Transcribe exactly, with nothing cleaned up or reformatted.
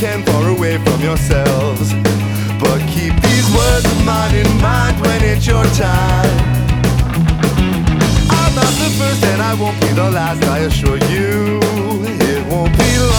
can far away from yourselves. But keep these words of mine in mind when it's your time. I'm not the first and I won't be the last, I assure you. It won't be long.